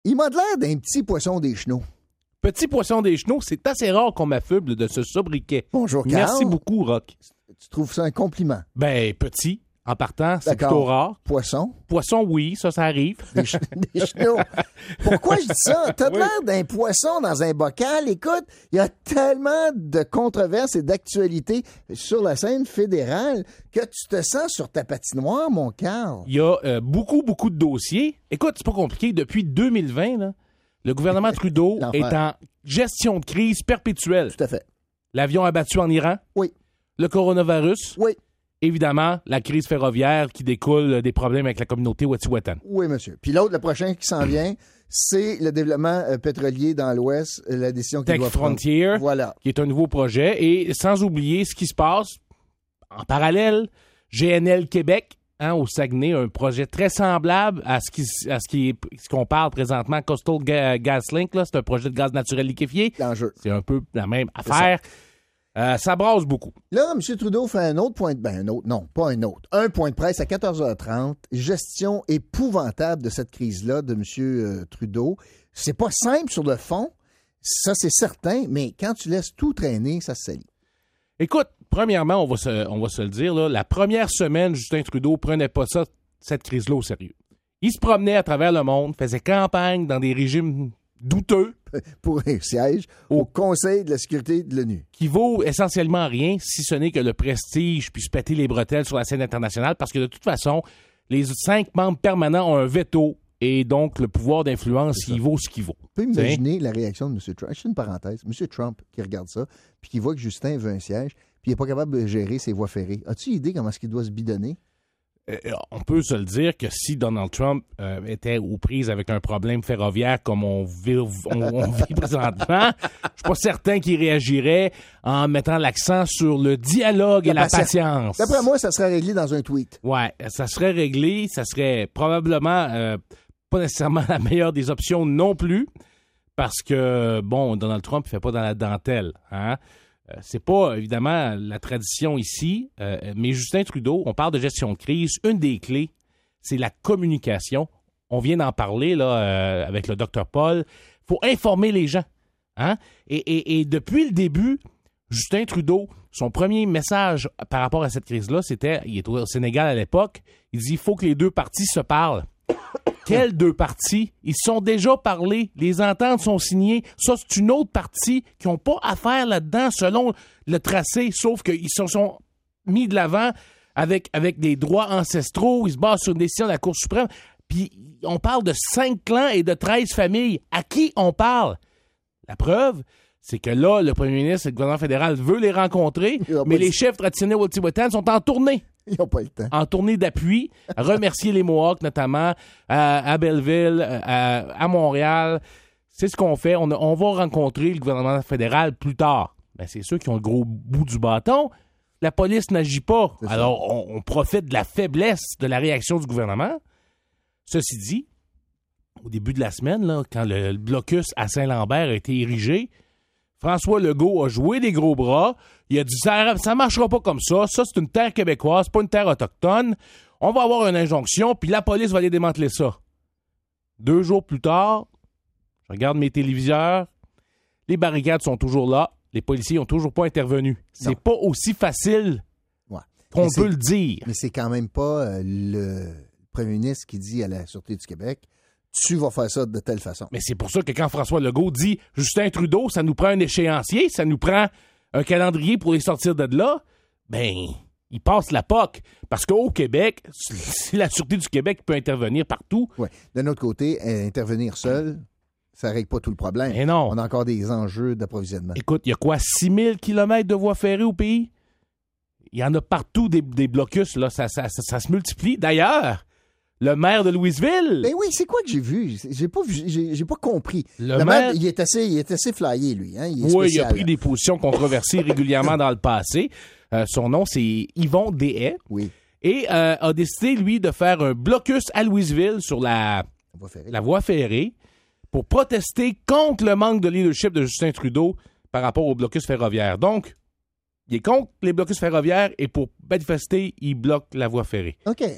Il m'a l'air d'un petit poisson des chenaux. Petit poisson des chenaux, c'est assez rare qu'on m'affuble de ce sobriquet. Bonjour, Carl. Merci beaucoup, Rock. Tu trouves ça un compliment? Ben, petit, en partant, c'est D'accord. plutôt rare. Poisson? Poisson, oui, ça arrive. Des chenaux. Pourquoi je dis ça? T'as l'air d'un poisson dans un bocal. Écoute, il y a tellement de controverses et d'actualités sur la scène fédérale que tu te sens sur ta patinoire, mon Carl. Il y a beaucoup de dossiers. Écoute, c'est pas compliqué. Depuis 2020, là, le gouvernement Trudeau est en gestion de crise perpétuelle. Tout à fait. L'avion abattu en Iran. Oui. Le coronavirus. Oui. Évidemment, la crise ferroviaire qui découle des problèmes avec la communauté Wet'suwet'en. Oui, monsieur. Puis l'autre, le prochain qui s'en vient, c'est le développement pétrolier dans l'Ouest, la décision qu'il doit prendre. Tech Frontier, voilà, qui est un nouveau projet. Et sans oublier ce qui se passe en parallèle, GNL Québec, au Saguenay, un projet très semblable à ce qu'on parle présentement, Coastal GasLink, là, c'est un projet de gaz naturel liquéfié. L'enjeu. C'est un peu la même affaire. Ça brasse beaucoup. Là, M. Trudeau fait un autre point un point de presse à 14h30. Gestion épouvantable de cette crise-là de M. Trudeau. C'est pas simple sur le fond, ça c'est certain, mais quand tu laisses tout traîner, ça se salit. Écoute, premièrement, on va se le dire, là, la première semaine, Justin Trudeau prenait pas cette crise-là au sérieux. Il se promenait à travers le monde, faisait campagne dans des régimes douteux. Pour un siège au Conseil de la sécurité de l'ONU. Qui vaut essentiellement rien, si ce n'est que le prestige puis se péter les bretelles sur la scène internationale, parce que de toute façon, les 5 membres permanents ont un veto et donc le pouvoir d'influence, il vaut ce qu'il vaut. Tu peux imaginer la réaction de M. Trump. Je fais une parenthèse. M. Trump qui regarde ça, puis qui voit que Justin veut un siège, puis il n'est pas capable de gérer ses voies ferrées. As-tu idée comment est-ce qu'il doit se bidonner? On peut se le dire que si Donald Trump était aux prises avec un problème ferroviaire comme on vit présentement, je suis pas certain qu'il réagirait en mettant l'accent sur le dialogue et la patience. D'après moi, ça serait réglé dans un tweet. Ouais, ça serait réglé. Ça serait probablement pas nécessairement la meilleure des options non plus, parce que, bon, Donald Trump ne fait pas dans la dentelle, hein? C'est pas, évidemment, la tradition ici, mais Justin Trudeau, on parle de gestion de crise. Une des clés, c'est la communication. On vient d'en parler là avec le Dr Paul. Il faut informer les gens. Hein? Et depuis le début, Justin Trudeau, son premier message par rapport à cette crise-là, c'était, il était au Sénégal à l'époque, il dit, il faut que les deux parties se parlent. Quelles deux parties? Ils se sont déjà parlé. Les ententes sont signées. Ça, c'est une autre partie qui n'ont pas affaire là-dedans selon le tracé, sauf qu'ils se sont mis de l'avant avec des droits ancestraux. Ils se basent sur une décision de la Cour suprême. Puis, on parle de 5 clans et de 13 familles. À qui on parle? La preuve, c'est que là, le premier ministre et le gouvernement fédéral veut les rencontrer, mais les chefs traditionnels Wet'suwet'en sont en tournée. Ils n'ont pas le temps. En tournée d'appui, à remercier les Mohawks notamment, à Belleville, à Montréal. C'est ce qu'on fait. On va rencontrer le gouvernement fédéral plus tard. Ben, c'est ceux qui ont le gros bout du bâton. La police n'agit pas. Alors, on profite de la faiblesse de la réaction du gouvernement. Ceci dit, au début de la semaine, là, quand le blocus à Saint-Lambert a été érigé, François Legault a joué des gros bras. Il a dit ça marchera pas comme ça. Ça, c'est une terre québécoise, pas une terre autochtone. On va avoir une injonction, puis la police va aller démanteler ça. 2 jours plus tard, je regarde mes téléviseurs. Les barricades sont toujours là. Les policiers n'ont toujours pas intervenu. C'est pas aussi facile qu'on peut le dire. Mais c'est quand même pas le premier ministre qui dit à la Sûreté du Québec, tu vas faire ça de telle façon. Mais c'est pour ça que quand François Legault dit Justin Trudeau, ça nous prend un échéancier, ça nous prend un calendrier pour les sortir de là, ben, il passe la POC. Parce qu'au Québec, c'est la Sûreté du Québec qui peut intervenir partout. Oui. D'un autre côté, intervenir seul, ça ne règle pas tout le problème. Et non. On a encore des enjeux d'approvisionnement. Écoute, il y a quoi, 6000 kilomètres de voies ferrées au pays? Il y en a partout des blocus, là. Ça se multiplie. D'ailleurs, le maire de Louisville. Ben oui, c'est quoi que j'ai vu? J'ai pas compris. Le maire, il est assez flyé, lui. Hein? Il a pris des positions controversées régulièrement dans le passé. Son nom, c'est Yvon Deshaies. Oui. Et a décidé, lui, de faire un blocus à Louisville sur la voie ferrée pour protester contre le manque de leadership de Justin Trudeau par rapport au blocus ferroviaire. Donc, il est contre les blocus ferroviaires et pour manifester, il bloque la voie ferrée. OK.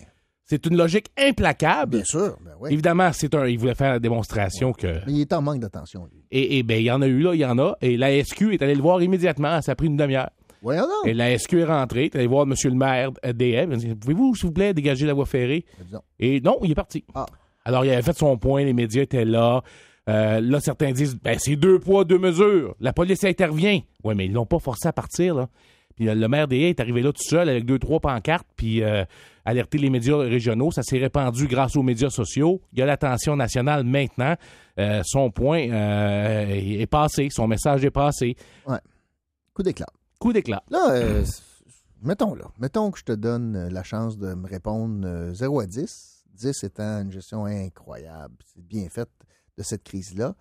C'est une logique implacable. Bien sûr, ben oui. Évidemment, il voulait faire la démonstration que... Mais il est en manque d'attention, lui. Et bien, il y en a eu, là, il y en a. Et la SQ est allée le voir immédiatement. Ça a pris une demi-heure. Voyons donc. Et la SQ est rentrée, est allée voir M. le maire DM. Elle a dit, pouvez-vous, s'il vous plaît, dégager la voie ferrée? Et non, il est parti. Ah. Alors, il avait fait son point, les médias étaient là. Là, certains disent, c'est 2 poids, 2 mesures. La police intervient. Oui, mais ils l'ont pas forcé à partir, là. Puis le maire des Haies est arrivé là tout seul avec 2-3 pancartes, puis alerter les médias régionaux. Ça s'est répandu grâce aux médias sociaux. Il y a l'attention nationale maintenant. Son point est passé. Son message est passé. Ouais. Coup d'éclat. Coup d'éclat. Là, mettons que je te donne la chance de me répondre 0 à 10. 10 étant une gestion incroyable. C'est bien fait de cette crise-là.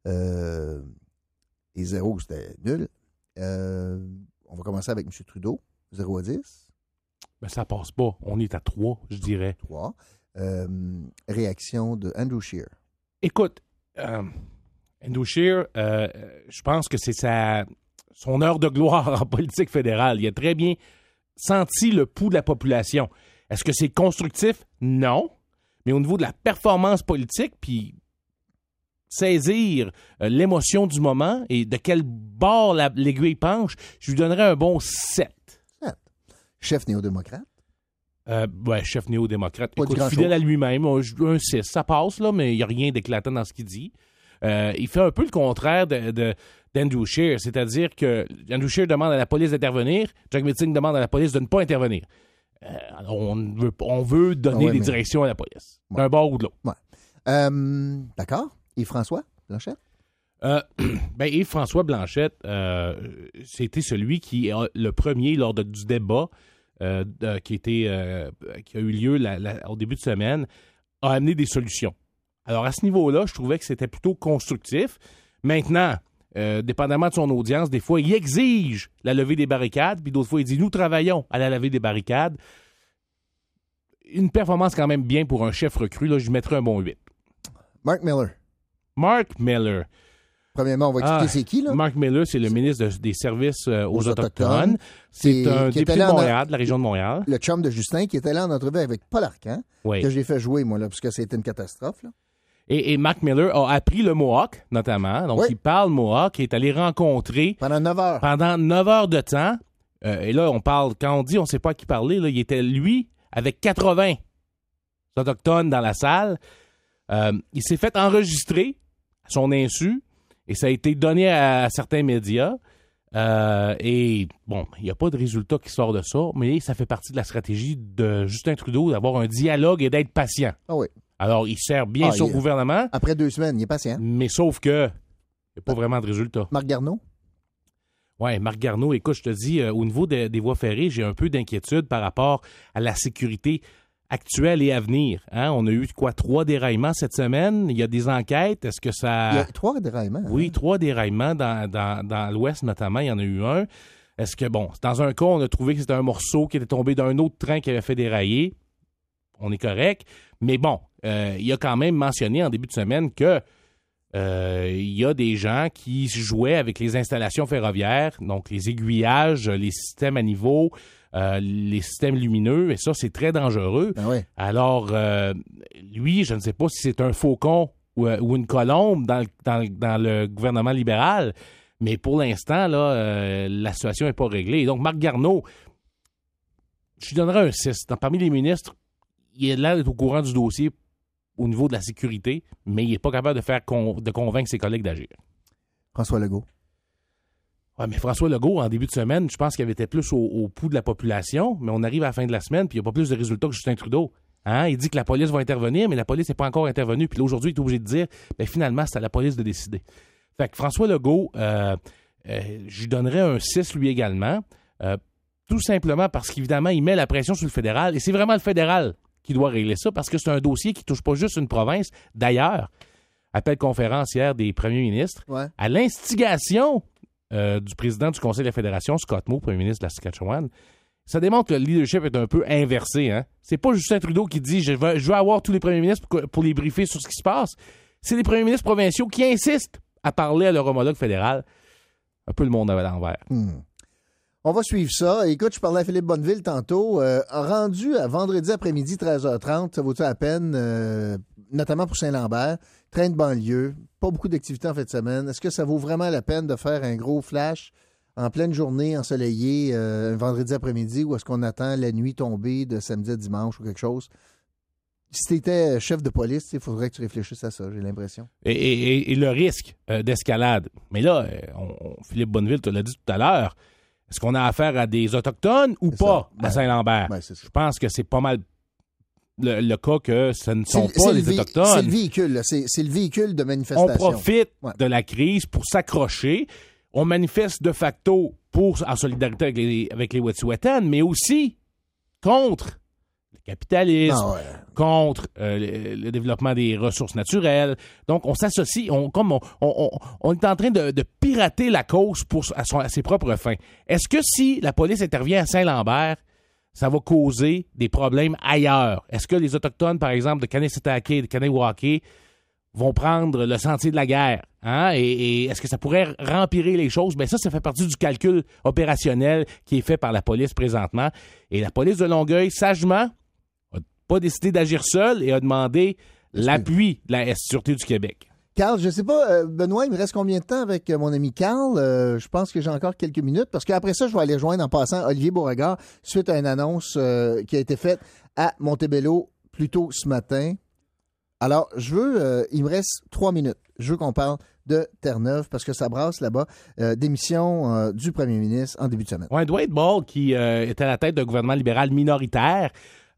Et 0, c'était nul. On va commencer avec M. Trudeau, 0 à 10. Ben, ça passe pas. On est à 3, je dirais. 3. Réaction de Andrew Scheer. Écoute, Andrew Scheer, je pense que c'est son heure de gloire en politique fédérale. Il a très bien senti le pouls de la population. Est-ce que c'est constructif? Non. Mais au niveau de la performance politique, puis saisir l'émotion du moment et de quel bord l'aiguille penche, je lui donnerais un bon 7. Chef néo-démocrate? Chef néo-démocrate. Pas Écoute, fidèle à lui-même, un 6. Ça passe, là, mais il n'y a rien d'éclatant dans ce qu'il dit. Il fait un peu le contraire d'Andrew Scheer, c'est-à-dire que Andrew Scheer demande à la police d'intervenir, Jack Metzing demande à la police de ne pas intervenir. Alors on veut donner des directions à la police, d'un bord ou de l'autre. Ouais. D'accord. Yves-François Blanchet? Yves-François Blanchet, c'était celui qui, le premier, lors du débat qui a eu lieu au début de semaine, a amené des solutions. Alors, à ce niveau-là, je trouvais que c'était plutôt constructif. Maintenant, dépendamment de son audience, des fois, il exige la levée des barricades, puis d'autres fois, il dit « Nous travaillons à la levée des barricades ». Une performance quand même bien pour un chef recru, là, je mettrais un bon 8. Mark Miller. Premièrement, on va expliquer c'est qui, là? Mark Miller, c'est le ministre des Services aux Autochtones. C'est un député de Montréal, de la région de Montréal. Le chum de Justin, qui était là en entrevue avec Paul Arcand, oui, que j'ai fait jouer, moi, là, parce que c'était une catastrophe, là. Et Mark Miller a appris le Mohawk, notamment. Donc, il parle Mohawk, il est allé rencontrer... Pendant 9 heures. Pendant 9 heures de temps. Et là, quand on dit on ne sait pas à qui parler, là, il était, lui, avec 80 Autochtones dans la salle. Il s'est fait enregistrer à son insu et ça a été donné à certains médias. Et bon, il n'y a pas de résultat qui sort de ça, mais ça fait partie de la stratégie de Justin Trudeau d'avoir un dialogue et d'être patient. Ah oui. Alors, il sert bien son gouvernement. Après 2 semaines, il est patient. Mais sauf que il n'y a pas vraiment de résultat. Marc Garneau? Oui, Marc Garneau, écoute, je te dis, au niveau des voies ferrées, j'ai un peu d'inquiétude par rapport à la sécurité actuelle et à venir. Hein? On a eu 3 déraillements cette semaine. Il y a des enquêtes. Est-ce que ça... Il y a 3 déraillements. Oui, 3 déraillements dans l'Ouest notamment. Il y en a eu un. Est-ce que, bon, dans un cas, on a trouvé que c'était un morceau qui était tombé d'un autre train qui avait fait dérailler. On est correct. Mais bon, il a quand même mentionné en début de semaine que il y a des gens qui jouaient avec les installations ferroviaires, donc les aiguillages, les systèmes à niveau, les systèmes lumineux, et ça, c'est très dangereux. Ben oui. Alors, lui, je ne sais pas si c'est un faucon ou une colombe dans le gouvernement libéral, mais pour l'instant, là, la situation n'est pas réglée. Et donc, Marc Garneau, je lui donnerais un 6. Parmi les ministres, il est là d'être au courant du dossier au niveau de la sécurité, mais il n'est pas capable de convaincre ses collègues d'agir. François Legault. Oui, mais François Legault, en début de semaine, je pense qu'il était plus au pouls de la population, mais on arrive à la fin de la semaine, puis il n'y a pas plus de résultats que Justin Trudeau. Hein? Il dit que la police va intervenir, mais la police n'est pas encore intervenue. Puis là, aujourd'hui, il est obligé de dire, finalement, c'est à la police de décider. Fait que François Legault, je lui donnerais un 6, lui également, tout simplement parce qu'évidemment, il met la pression sur le fédéral, et c'est vraiment le fédéral qui doit régler ça, parce que c'est un dossier qui ne touche pas juste une province. D'ailleurs, appel conférence hier des premiers ministres, à l'instigation du président du Conseil de la Fédération, Scott Moe, premier ministre de la Saskatchewan, ça démontre que le leadership est un peu inversé. Hein? C'est pas Justin Trudeau qui dit « je veux avoir tous les premiers ministres pour les briefer sur ce qui se passe ». C'est les premiers ministres provinciaux qui insistent à parler à leur homologue fédéral. Un peu le monde à l'envers. On va suivre ça. Écoute, je parlais à Philippe Bonneville tantôt. Rendu à vendredi après-midi, 13h30, ça vaut-tu la peine, notamment pour Saint-Lambert, train de banlieue, pas beaucoup d'activités en fin de semaine. Est-ce que ça vaut vraiment la peine de faire un gros flash en pleine journée ensoleillée, un vendredi après-midi, ou est-ce qu'on attend la nuit tombée de samedi à dimanche ou quelque chose? Si tu étais chef de police, il faudrait que tu réfléchisses à ça, j'ai l'impression. Et le risque d'escalade. Mais là, Philippe Bonneville te l'a dit tout à l'heure, est-ce qu'on a affaire à des Autochtones ou C'est pas ça. à Saint-Lambert? Je pense que c'est pas mal le cas que ce ne sont pas les Autochtones. C'est le véhicule, là. C'est le véhicule de manifestation. On profite de la crise pour s'accrocher. On manifeste de facto en solidarité avec les Wet'suwet'en, mais aussi contre le capitalisme, contre le développement des ressources naturelles. Donc, on s'associe, on est en train de pirater la cause à ses propres fins. Est-ce que si la police intervient à Saint-Lambert, ça va causer des problèmes ailleurs? Est-ce que les Autochtones, par exemple, de Kanesatake et de Kanewake, vont prendre le sentier de la guerre? Hein? Et est-ce que ça pourrait rempirer les choses? Bien, ça fait partie du calcul opérationnel qui est fait par la police présentement. Et la police de Longueuil, sagement, n'a pas décidé d'agir seule et a demandé l'appui de la Sûreté du Québec. Carl, je sais pas, Benoît, il me reste combien de temps avec mon ami Carl? Je pense que j'ai encore quelques minutes, parce qu'après ça, je vais aller rejoindre en passant Olivier Beauregard suite à une annonce qui a été faite à Montebello plus tôt ce matin. Alors, il me reste 3 minutes. Je veux qu'on parle de Terre-Neuve, parce que ça brasse là-bas, démission du premier ministre en début de semaine. Oui, Dwight Ball, qui est à la tête d'un gouvernement libéral minoritaire.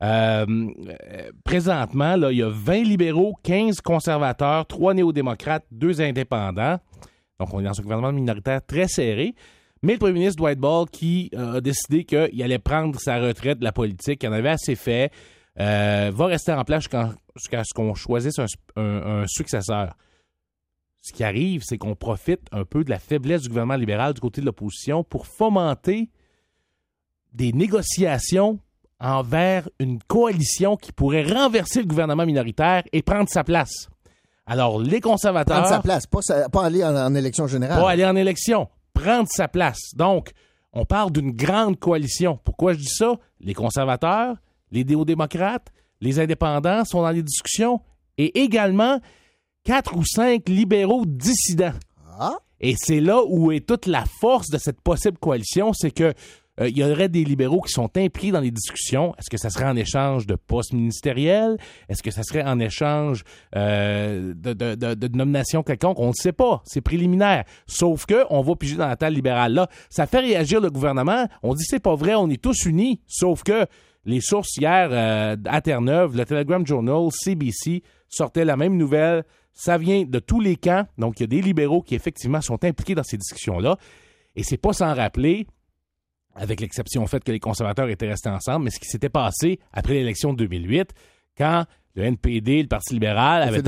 Présentement, là, il y a 20 libéraux, 15 conservateurs, 3 néo-démocrates, 2 indépendants. Donc, on est dans un gouvernement minoritaire très serré. Mais le premier ministre Dwight Ball qui a décidé qu'il allait prendre sa retraite de la politique, qu'il en avait assez fait, va rester en place jusqu'à ce qu'on choisisse un successeur. Ce qui arrive, c'est qu'on profite un peu de la faiblesse du gouvernement libéral du côté de l'opposition pour fomenter des négociations envers une coalition qui pourrait renverser le gouvernement minoritaire et prendre sa place. Alors, les conservateurs... Prendre sa place, pas aller en élection générale. Pas aller en élection, prendre sa place. Donc, on parle d'une grande coalition. Pourquoi je dis ça? Les conservateurs, les néo-démocrates, les indépendants sont dans les discussions et également 4 ou 5 libéraux dissidents. Ah. Et c'est là où est toute la force de cette possible coalition, c'est que il y aurait des libéraux qui sont impliqués dans les discussions. Est-ce que ça serait en échange de postes ministériels? Est-ce que ça serait en échange de nominations quelconques? On ne sait pas. C'est préliminaire. Sauf que on va piger dans la table libérale. Là, ça fait réagir le gouvernement. On dit c'est pas vrai, on est tous unis. Sauf que les sources hier à Terre-Neuve, le Telegram Journal, CBC, sortaient la même nouvelle. Ça vient de tous les camps. Donc, il y a des libéraux qui, effectivement, sont impliqués dans ces discussions-là. Et c'est pas sans rappeler, avec l'exception au fait que les conservateurs étaient restés ensemble, mais ce qui s'était passé après l'élection de 2008, quand le NPD, le Parti libéral, avait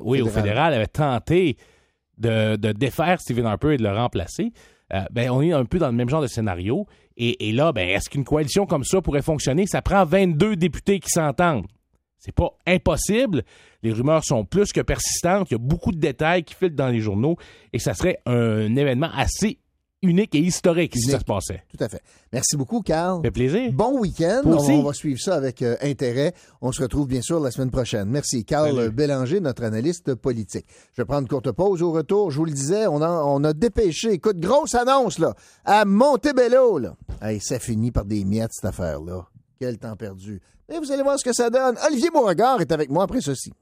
tenté de défaire Stephen Harper et de le remplacer, on est un peu dans le même genre de scénario. Et là, est-ce qu'une coalition comme ça pourrait fonctionner? Ça prend 22 députés qui s'entendent. C'est pas impossible. Les rumeurs sont plus que persistantes. Il y a beaucoup de détails qui filtrent dans les journaux et ça serait un événement assez unique et historique si ça se passait. Tout à fait. Merci beaucoup, Carl. Ça fait plaisir. Bon week-end. On va suivre ça avec intérêt. On se retrouve bien sûr la semaine prochaine. Merci. Carl Bélanger, notre analyste politique. Je vais prendre une courte pause. Au retour, je vous le disais, on a dépêché. Écoute, grosse annonce, là, à Montebello, là. Hey, ça finit par des miettes, cette affaire-là. Quel temps perdu. Mais vous allez voir ce que ça donne. Olivier Beauregard est avec moi après ceci.